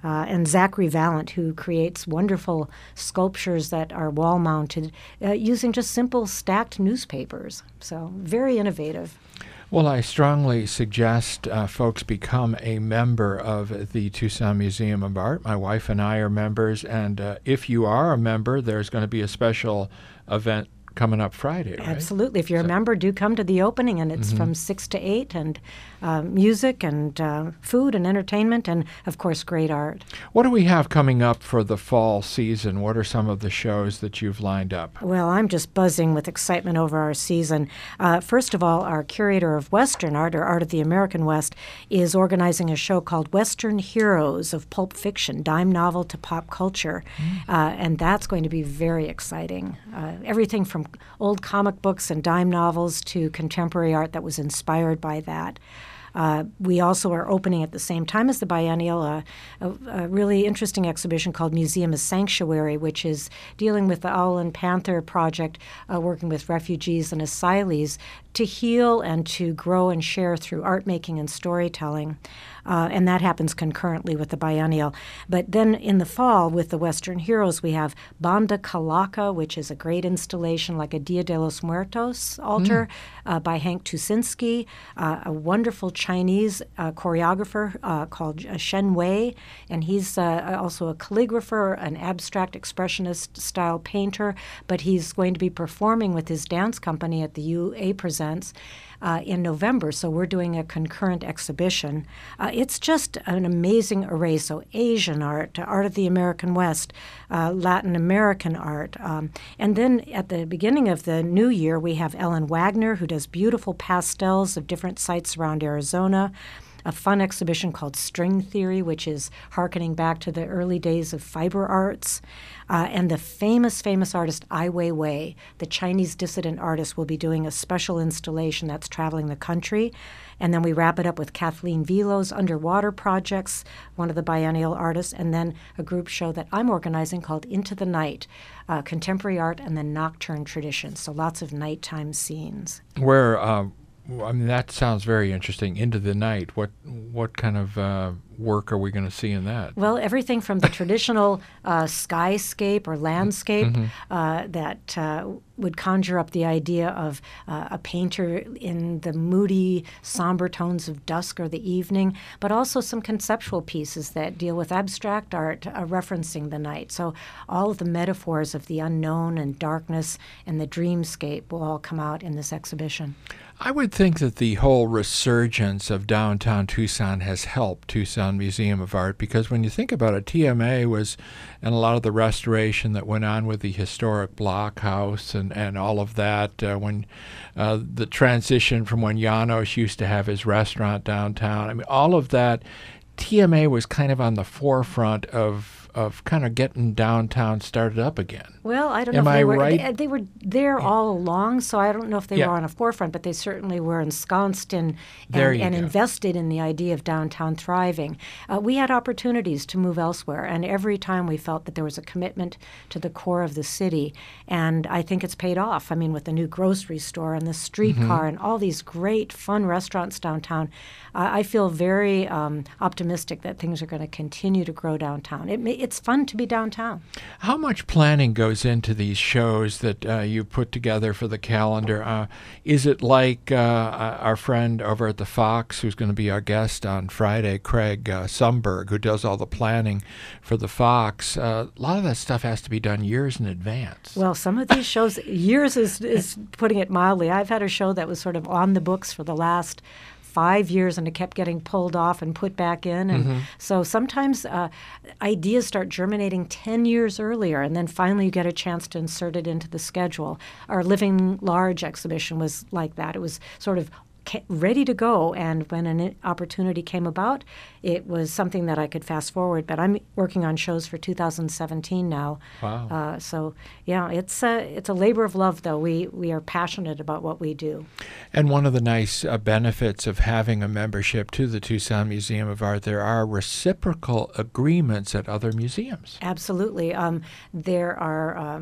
uh, and Zachary Vallant, who creates wonderful sculptures that are wall-mounted uh, using just simple stacked newspapers. So very innovative. Well, I strongly suggest uh, folks become a member of the Tucson Museum of Art. My wife and I are members, and uh, if you are a member, there's going to be a special event coming up Friday, right? Absolutely. If you're so, a member, do come to the opening, and it's mm-hmm. from six to eight, and uh, music and uh, food and entertainment, and, of course, great art. What do we have coming up for the fall season? What are some of the shows that you've lined up? Well, I'm just buzzing with excitement over our season. Uh, first of all, our curator of Western art, or Art of the American West, is organizing a show called Western Heroes of Pulp Fiction, Dime Novel to Pop Culture, mm. uh, and that's going to be very exciting. Uh, everything from old comic books and dime novels to contemporary art that was inspired by that. Uh, we also are opening at the same time as the biennial uh, a, a really interesting exhibition called Museum as Sanctuary, which is dealing with the Owl and Panther Project, uh, working with refugees and asylees to heal and to grow and share through art making and storytelling. Uh, and that happens concurrently with the biennial. But then in the fall, with the Western Heroes, we have Banda Kalaka, which is a great installation like a Dia de los Muertos altar mm. uh, by Hank Tusinski, uh, a wonderful Chinese uh, choreographer uh, called uh, Shen Wei, and he's uh, also a calligrapher, an abstract expressionist-style painter, but he's going to be performing with his dance company at the U A Presents Uh, in November, so we're doing a concurrent exhibition. Uh, it's just an amazing array, so Asian art, Art of the American West, uh, Latin American art. Um, and then at the beginning of the new year, we have Ellen Wagner, who does beautiful pastels of different sites around Arizona, a fun exhibition called String Theory, which is hearkening back to the early days of fiber arts. Uh, and the famous, famous artist Ai Weiwei, the Chinese dissident artist, will be doing a special installation that's traveling the country. And then we wrap it up with Kathleen Velo's Underwater Projects, one of the biennial artists, and then a group show that I'm organizing called Into the Night, uh, Contemporary Art and the Nocturne Tradition. So lots of nighttime scenes. Where... Uh I mean, that sounds very interesting. Into the night. What what kind of uh, work are we going to see in that? Well, everything from the traditional uh, skyscape or landscape mm-hmm. uh, that uh, would conjure up the idea of uh, a painter in the moody, somber tones of dusk or the evening, but also some conceptual pieces that deal with abstract art uh, referencing the night. So all of the metaphors of the unknown and darkness and the dreamscape will all come out in this exhibition. I would think that the whole resurgence of downtown Tucson has helped Tucson Museum of Art, because when you think about it, T M A was, and a lot of the restoration that went on with the historic block house and, and all of that, uh, when uh, the transition from when Janos used to have his restaurant downtown, I mean, all of that, T M A was kind of on the forefront of of kind of getting downtown started up again. Well, I don't Am know if I they were right? they, they were there all along, so I don't know if they yeah. were on a forefront, but they certainly were ensconced in there and, you and go. invested in the idea of downtown thriving. Uh, we had opportunities to move elsewhere, and every time we felt that there was a commitment to the core of the city, and I think it's paid off. I mean, with the new grocery store and the streetcar mm-hmm. and all these great, fun restaurants downtown, uh, I feel very um, optimistic that things are going to continue to grow downtown. It may, it's fun to be downtown. How much planning goes into these shows that uh, you put together for the calendar? Uh, is it like uh, our friend over at the Fox, who's going to be our guest on Friday, Craig uh, Sumberg, who does all the planning for the Fox? Uh, a lot of that stuff has to be done years in advance. Well, some of these shows, years is, is putting it mildly. I've had a show that was sort of on the books for the last five years, and it kept getting pulled off and put back in. And mm-hmm. so sometimes uh, ideas start germinating ten years earlier, and then finally you get a chance to insert it into the schedule. Our Living Large exhibition was like that. It was sort of ready to go, and when an opportunity came about, it was something that I could fast forward. But I'm working on shows for two thousand seventeen now. Wow. Uh, so yeah, it's a it's a labor of love, though. We we are passionate about what we do. And one of the nice uh, benefits of having a membership to the Tucson Museum of Art, there are reciprocal agreements at other museums. Absolutely. Um, there are um,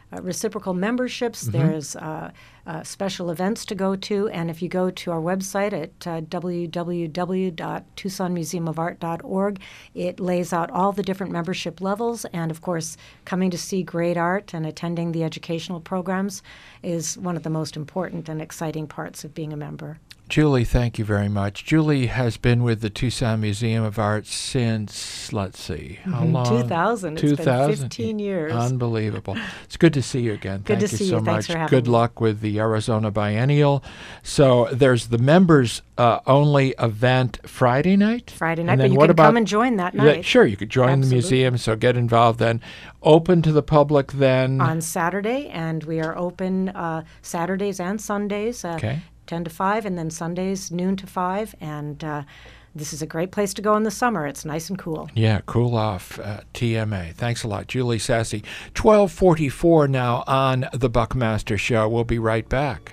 uh, reciprocal memberships. Mhm. There's uh, uh, special events to go to. And if you go to our website at uh, w w w dot tucson museum of art dot org, it lays out all the different membership levels. And, of course, coming to see great art and attending the educational programs is one of the most important and exciting parts of being a member. Julie, thank you very much. Julie has been with the Tucson Museum of Art since, let's see, how Mhm, long? two thousand. It's been fifteen years. Unbelievable. It's good to see you again. Good Thank to you see so you. Thanks much. for having Good me. luck with the Arizona Biennial. So there's the members uh, only event Friday night? Friday night, And but then you what can about, come and join that Yeah, night. sure, you could join Absolutely. the museum, so get involved then. Open to the public then? On Saturday, and we are open uh, Saturdays and Sundays, uh, Okay. ten to five, and then Sundays noon to five. And uh, this is a great place to go in the summer. It's nice and cool. Yeah, cool off uh, T M A. Thanks a lot, Julie Sassy. twelve forty-four now on The Buckmaster Show. We'll be right back.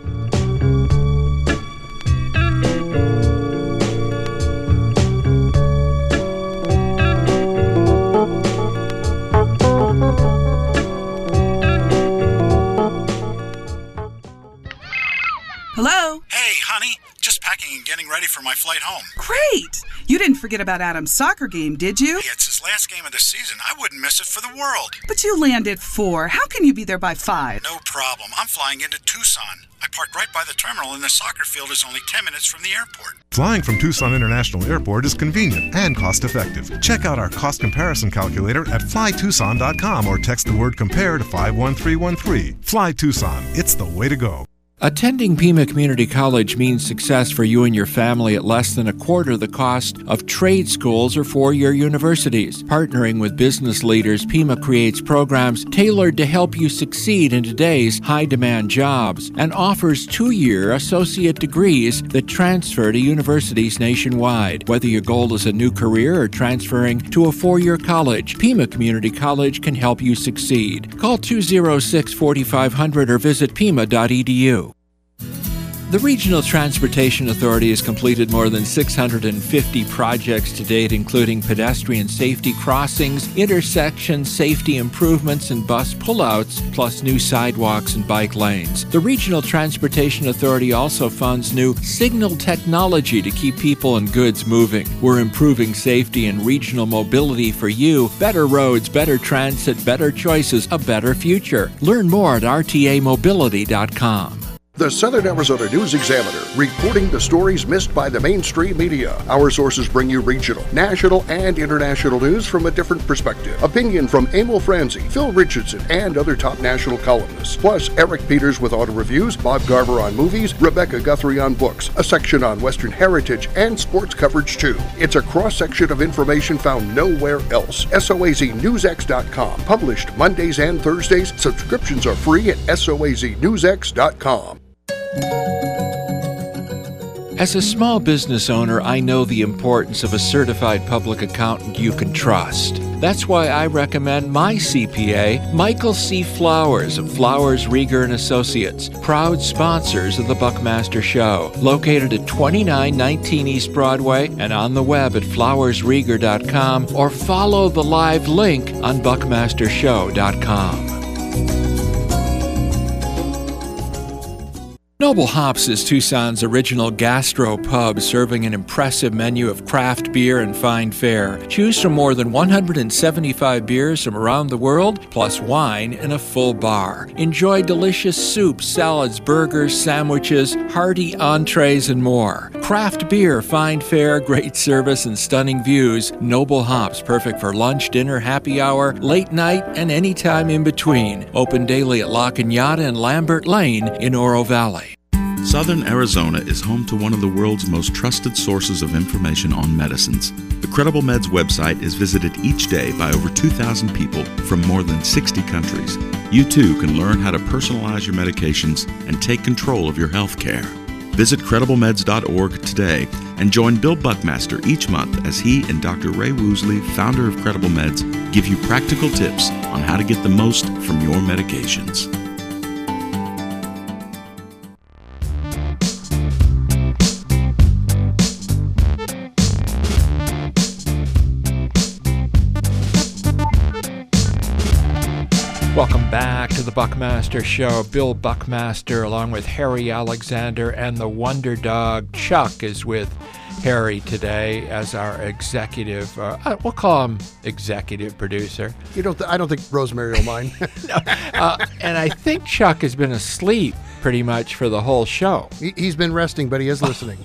Hello? Hey, honey, just packing and getting ready for my flight home. Great! You didn't forget about Adam's soccer game, did you? Hey, it's his last game of the season. I wouldn't miss it for the world. But you land at four. How can you be there by five? No problem. I'm flying into Tucson. I parked right by the terminal, and the soccer field is only ten minutes from the airport. Flying from Tucson International Airport is convenient and cost-effective. Check out our cost comparison calculator at fly tucson dot com or text the word compare to five one three one three. Fly Tucson. It's the way to go. Attending Pima Community College means success for you and your family at less than a quarter the cost of trade schools or four-year universities. Partnering with business leaders, Pima creates programs tailored to help you succeed in today's high-demand jobs and offers two-year associate degrees that transfer to universities nationwide. Whether your goal is a new career or transferring to a four-year college, Pima Community College can help you succeed. Call two oh six, four five zero zero or visit pima dot e d u. The Regional Transportation Authority has completed more than six hundred fifty projects to date, including pedestrian safety crossings, intersection safety improvements, and bus pullouts, plus new sidewalks and bike lanes. The Regional Transportation Authority also funds new signal technology to keep people and goods moving. We're improving safety and regional mobility for you. Better roads, better transit, better choices, a better future. Learn more at r t a mobility dot com. The Southern Arizona News Examiner, reporting the stories missed by the mainstream media. Our sources bring you regional, national, and international news from a different perspective. Opinion from Emil Franzi, Phil Richardson, and other top national columnists. Plus, Eric Peters with auto reviews, Bob Garver on movies, Rebecca Guthrie on books, a section on Western heritage, and sports coverage too. It's a cross-section of information found nowhere else. S O A Z news x dot com. Published Mondays and Thursdays. Subscriptions are free at S O A Z news x dot com. As a small business owner, I know the importance of a certified public accountant you can trust. That's why I recommend my C P A, Michael C. Flowers of Flowers, Rieger and Associates, proud sponsors of the Buckmaster Show. Located at twenty-nine nineteen East Broadway and on the web at flowers rieger dot com or follow the live link on buckmaster show dot com. Noble Hops is Tucson's original gastro pub, serving an impressive menu of craft beer and fine fare. Choose from more than one hundred seventy-five beers from around the world, plus wine and a full bar. Enjoy delicious soups, salads, burgers, sandwiches, hearty entrees, and more. Craft beer, fine fare, great service, and stunning views. Noble Hops, perfect for lunch, dinner, happy hour, late night, and any time in between. Open daily at La Cañada and Lambert Lane in Oro Valley. Southern Arizona is home to one of the world's most trusted sources of information on medicines. The Credible Meds website is visited each day by over two thousand people from more than sixty countries. You too can learn how to personalize your medications and take control of your health care. Visit credible meds dot org today and join Bill Buckmaster each month as he and Doctor Ray Woosley, founder of Credible Meds, give you practical tips on how to get the most from your medications. Welcome back to the the Buckmaster Show. Bill Buckmaster, along with Harry Alexander, and the Wonder Dog Chuck is with Harry today as our executive. Uh, we'll call him executive producer. You don't? Th- I don't think Rosemary will mind. no, uh, and I think Chuck has been asleep pretty much for the whole show. He, he's been resting, but he is listening.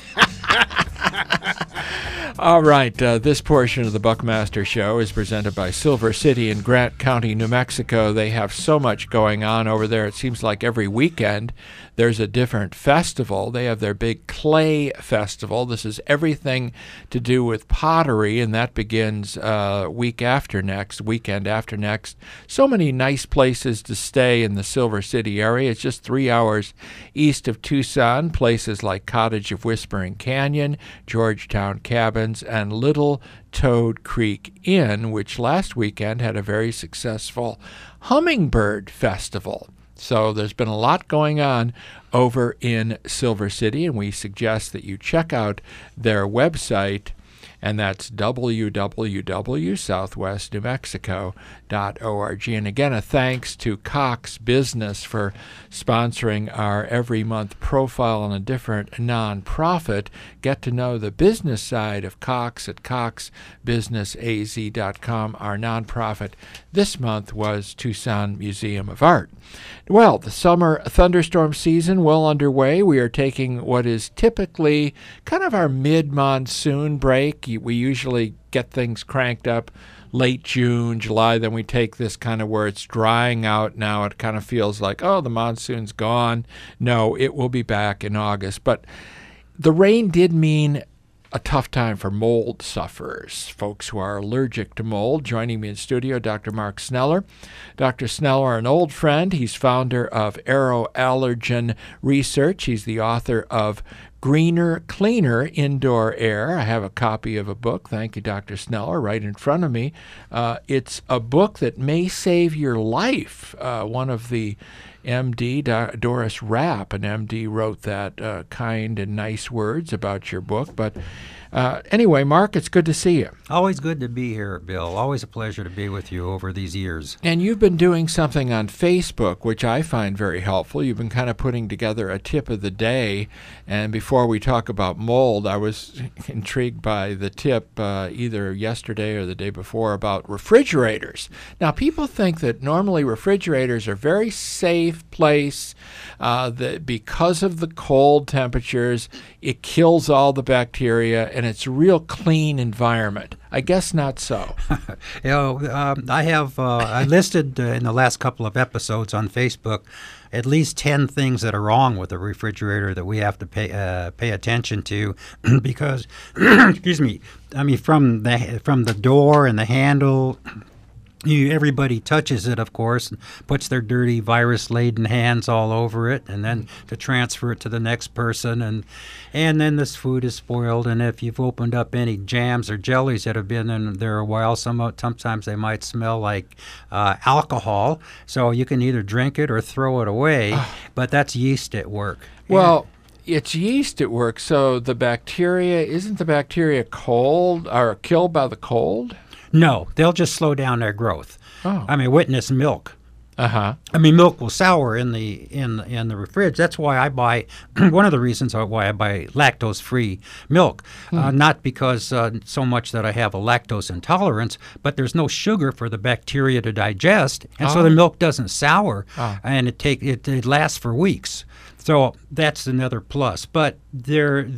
All right, uh, this portion of the Buckmaster Show is presented by Silver City in Grant County, New Mexico. They have so much going on over there. It seems like every weekend there's a different festival. They have their big clay festival. This is everything to do with pottery, and that begins uh, week after next, weekend after next. So many nice places to stay in the Silver City area. It's just three hours east of Tucson. Places like Cottage of Whispering Canyon, Georgetown Cabins, and Little Toad Creek Inn, which last weekend had a very successful Hummingbird Festival. So there's been a lot going on over in Silver City, and we suggest that you check out their website, and that's w w w dot southwest new mexico dot org. And again, a thanks to Cox Business for sponsoring our every month profile on a different nonprofit. Get to know the business side of Cox at cox business a z dot com. Our nonprofit this month was Tucson Museum of Art. Well, the summer thunderstorm season well underway. We are taking what is typically kind of our mid-monsoon break. We usually get things cranked up late June, July, then we take this kind of where it's drying out now. It kind of feels like, oh, the monsoon's gone. No, it will be back in August. But the rain did mean a tough time for mold sufferers, folks who are allergic to mold. Joining me in studio, Doctor Mark Sneller. Doctor Sneller, an old friend. He's founder of AeroAllergen Research. He's the author of Greener, Cleaner Indoor Air. I have a copy of a book, thank you, Doctor Sneller, right in front of me. Uh, it's a book that may save your life. Uh, one of the M D, Doris Rapp, an M D, wrote that uh, kind and nice words about your book. But uh, anyway, Mark, it's good to see you. Always good to be here, Bill. Always a pleasure to be with you over these years. And you've been doing something on Facebook, which I find very helpful. You've been kind of putting together a tip of the day. And before we talk about mold, I was intrigued by the tip uh, either yesterday or the day before about refrigerators. Now, people think that normally refrigerators are very safe place uh, that because of the cold temperatures, it kills all the bacteria and it's a real clean environment. I guess not so. you know, um, I have uh, I listed uh, in the last couple of episodes on Facebook at least ten things that are wrong with the refrigerator that we have to pay uh, pay attention to because, excuse me, I mean from the from the door and the handle. You, everybody touches it, of course, and puts their dirty virus-laden hands all over it, and then to transfer it to the next person, and and then this food is spoiled. And if you've opened up any jams or jellies that have been in there a while, some sometimes they might smell like uh, alcohol. So you can either drink it or throw it away, but that's yeast at work. Well. It's yeast at work, so the bacteria, isn't the bacteria cold or killed by the cold? No, they'll just slow down their growth. Oh. I mean, witness milk. Uh-huh. I mean, milk will sour in the in in the fridge. That's why I buy one of the reasons why I buy lactose-free milk. Hmm. Uh, not because uh, so much that I have a lactose intolerance, but there's no sugar for the bacteria to digest, and oh. so the milk doesn't sour, oh. and it take it, it lasts for weeks. So that's another plus. But there.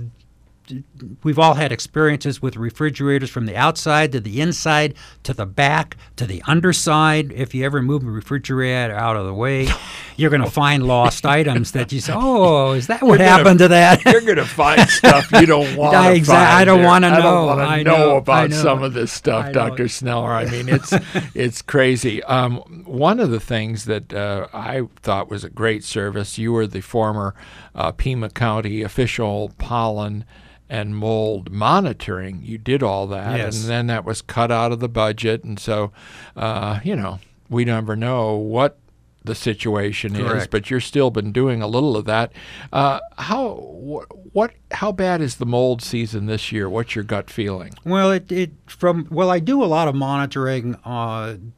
We've all had experiences with refrigerators from the outside to the inside to the back to the underside. If you ever move a refrigerator out of the way, you're going to find lost items that you say, oh, is that what you're happened gonna, to that? You're going to find stuff you don't want to exactly. find. I don't want to know. I don't want to know, know about know. some of this stuff, Doctor Sneller. I mean, it's it's crazy. Um, one of the things that uh, I thought was a great service, you were the former uh, Pima County official pollen and mold monitoring. You did all that, yes. and then that was cut out of the budget, and so, uh, you know, we never know what the situation Correct. is, but you're still been doing a little of that. Uh, how wh- what how bad is the mold season this year? What's your gut feeling? Well, it, it from well, I do a lot of monitoring uh,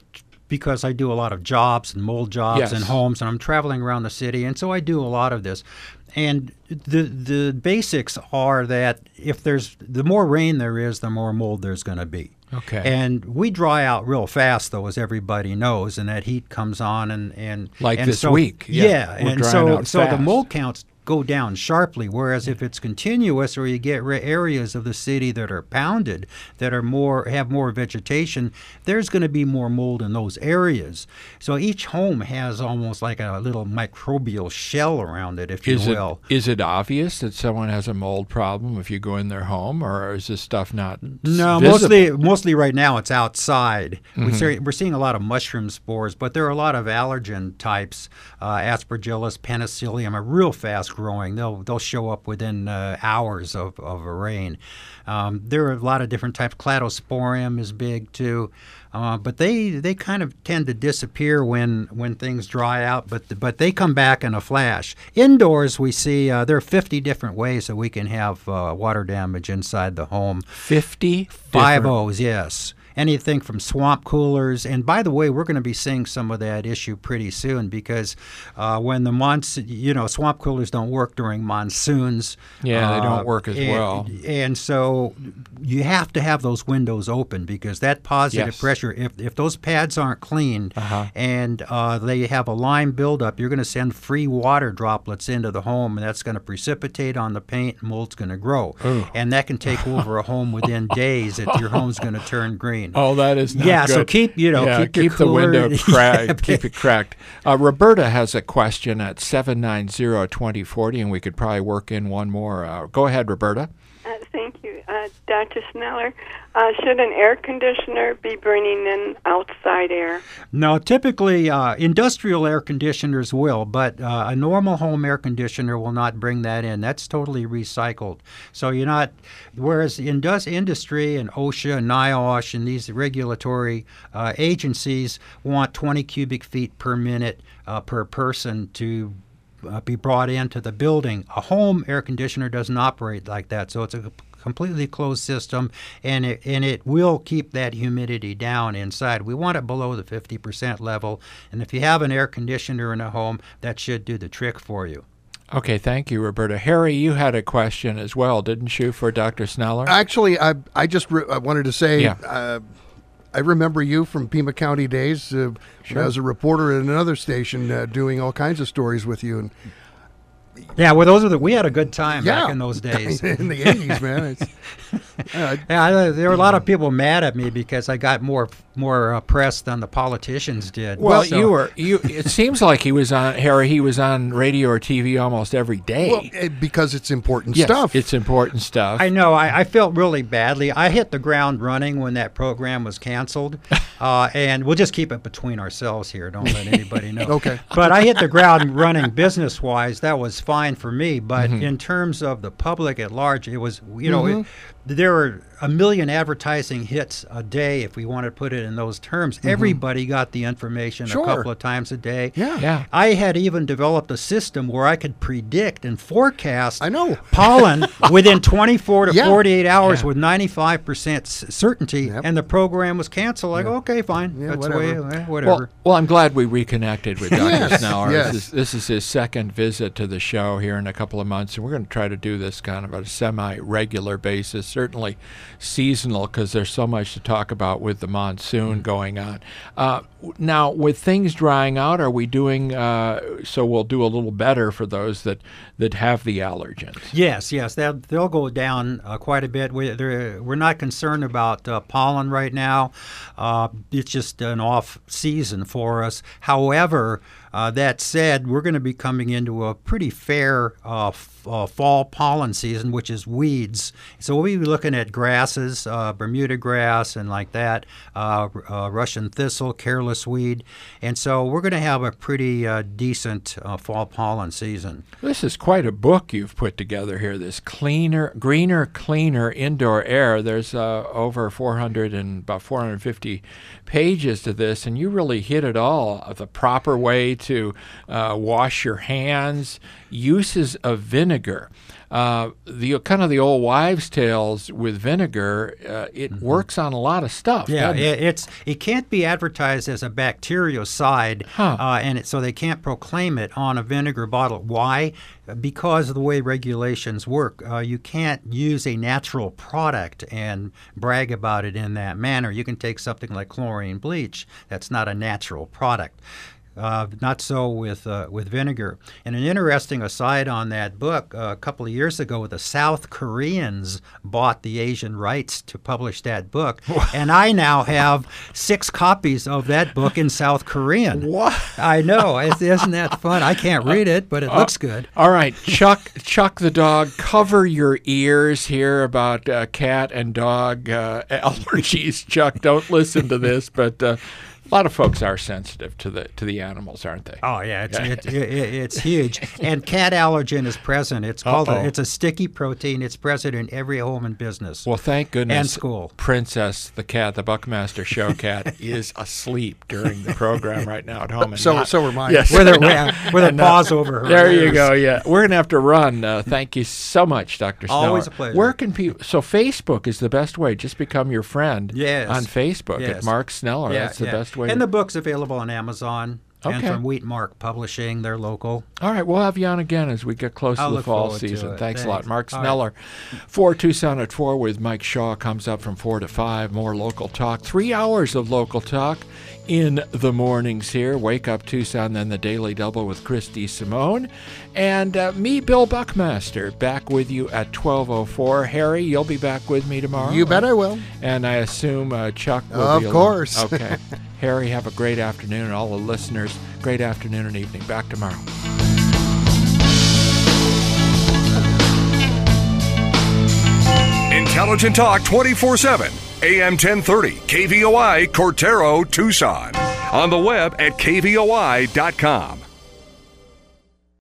because I do a lot of jobs and mold jobs Yes. and homes, and I'm traveling around the city, and so I do a lot of this. And the the basics are that if there's the more rain there is, the more mold there's going to be. Okay. And we dry out real fast, though, as everybody knows, and that heat comes on, and and Like and this so, week. Yeah, Yeah, we're and drying so out so the fast. mold counts go down sharply. Whereas if it's continuous, or you get re- areas of the city that are pounded, that are more have more vegetation, there's going to be more mold in those areas. So each home has almost like a little microbial shell around it, if Is you it, will. is it obvious that someone has a mold problem if you go in their home, or is this stuff not No, visible? mostly mostly right now it's outside. We Mhm. see, we're seeing a lot of mushroom spores, but there are a lot of allergen types. Uh, Aspergillus, penicillium are real fast growing. They'll they'll show up within uh, hours of, of a rain. Um, there are a lot of different types. Cladosporium is big too. Uh, but they, they kind of tend to disappear when, when things dry out, but but they come back in a flash. Indoors, we see uh, there are fifty different ways that we can have uh, water damage inside the home. fifty? Five different- O's, yes. Anything from swamp coolers. And by the way, we're going to be seeing some of that issue pretty soon because uh, when the monsoon, you know, swamp coolers don't work during monsoons. Yeah, they uh, don't work as and, well. And so you have to have those windows open because that positive Yes. pressure, if, if those pads aren't cleaned Uh-huh. and uh, they have a lime buildup, you're going to send free water droplets into the home, and that's going to precipitate on the paint, and mold's going to grow. Ooh. And that can take over a home within days if your home's going to turn green. Oh, that is not yeah. good. So keep you know Yeah, keep, your keep the cooler- window cracked. Keep it cracked. Uh, Roberta has a question at seven nine zero, two zero four zero, and we could probably work in one more. Uh, go ahead, Roberta. Uh, thank you, uh, Doctor Sneller. Uh, should an air conditioner be bringing in outside air? No, typically uh, industrial air conditioners will, but uh, a normal home air conditioner will not bring that in. That's totally recycled. So you're not, whereas indus- industry and OSHA and NIOSH and these regulatory uh, agencies want twenty cubic feet per minute uh, per person to uh, be brought into the building. A home air conditioner doesn't operate like that, so it's a completely closed system, and it and it will keep that humidity down inside. We want it below the fifty percent level, and if you have an air conditioner in a home, that should do the trick for you. Okay, thank you, Roberta. Harry, you had a question as well, didn't you, for Doctor Sneller? Actually, I I just re- I wanted to say, Yeah. uh, I remember you from Pima County days uh, Sure. as a reporter at another station, uh, doing all kinds of stories with you. And Yeah, well, those are the we had a good time Yeah. back in those days. In the eighties, man. It's, uh, yeah, I- there were a lot of people mad at me because I got more more uh, press than the politicians did. Well, So- you were you. It seems like he was on Harry. He was on radio or T V almost every day. well, eh, because it's important Yes, stuff. It's important stuff. I know. I, I felt really badly. I hit the ground running when that program was canceled, uh, and we'll just keep it between ourselves here. Don't let anybody know. Okay. But I hit the ground running business-wise. That was fine for me. But Mhm. in terms of the public at large, it was, you know, Mhm. it, there were a million advertising hits a day, if we want to put it in those terms. Everybody got the information Sure. a couple of times a day. Yeah. Yeah. I had even developed a system where I could predict and forecast I know. pollen within twenty-four to Yeah. forty-eight hours Yeah. with ninety-five percent s- certainty, Yep. and the program was canceled. I go, Yeah. okay, fine. Yeah, That's whatever. the way, eh, whatever. Well, well, I'm glad we reconnected with Doctor Yes, Sneller. yes. This, is, this is his second visit to the show here in a couple of months, and we're going to try to do this kind of on a semi-regular basis, certainly seasonal, because there's so much to talk about with the monsoon going on. Uh, w- now, with things drying out, are we doing uh, so? We'll do a little better for those that that have the allergens. Yes, yes, they'll, they'll go down uh, quite a bit. We, they're- we're not concerned about uh, pollen right now. Uh, it's just an off season for us. However, uh, that said, we're going to be coming into a pretty fair uh, f- uh, fall pollen season, which is weeds. So we'll be looking at grasses, uh, Bermuda grass and like that, uh, uh, Russian thistle, careless weed. And so we're going to have a pretty uh, decent uh, fall pollen season. This is quite a book you've put together here. This cleaner, greener, cleaner indoor air. There's uh, over four hundred and about four hundred fifty pages to this, and you really hit it all. The proper way to uh, wash your hands, uses of vinegar. uh, the kind of the old wives' tales with vinegar. Uh, it mm-hmm. works on a lot of stuff. Yeah, it, it's it can't be advertised as a bactericide, huh. uh, and it, so they can't proclaim it on a vinegar bottle. Why? Because of the way regulations work. Uh, you can't use a natural product and brag about it in that manner. You can take something like chlorine bleach. That's not a natural product. Uh, not so with uh, with vinegar. And an interesting aside on that book, uh, a couple of years ago, the South Koreans bought the Asian rights to publish that book, and I now have six copies of that book in South Korean. What? I know. Isn't that fun? I can't read it, but it uh, looks good. All right, Chuck, Chuck the dog, cover your ears here about uh, cat and dog uh, allergies. Chuck, don't listen to this, but... Uh, a lot of folks are sensitive to the to the animals, aren't they? Oh yeah, it's it, it, it's huge. And cat allergen is present. It's called a, it's a sticky protein. It's present in every home and business. Well, thank goodness. And school. Princess the cat, the Buckmaster Show cat, is asleep during the program right now at home. And so not, so are mine. Yes, with her with her paws over her. There ears. you go. Yeah, we're gonna have to run. Uh, thank you so much, Doctor Sneller. Always a pleasure. Where can people? So Facebook is the best way. Just become your friend. Yes. On Facebook yes. at Mark Sneller. Yeah, That's the yeah. best way. And to, the book's available on Amazon okay. and from Wheatmark Publishing. They're local. All right, we'll have you on again as we get close I'll to the look fall forward to season. it. Thanks, Thanks. a lot. Mark All Sneller. right. For Tucson at four with Mike Shaw comes up from four to five. More local talk. Three hours of local talk in the mornings here. Wake Up Tucson, then the Daily Double with Christy Simone. And uh, me, Bill Buckmaster, back with you at twelve oh four. Harry, you'll be back with me tomorrow. You bet I will. And I assume uh, Chuck will of be Of course. Along. Okay. Harry, have a great afternoon. And all the listeners, great afternoon and evening. Back tomorrow. Intelligent Talk twenty-four seven. A M ten thirty, K V O I, Cortero, Tucson. On the web at K V O I dot com.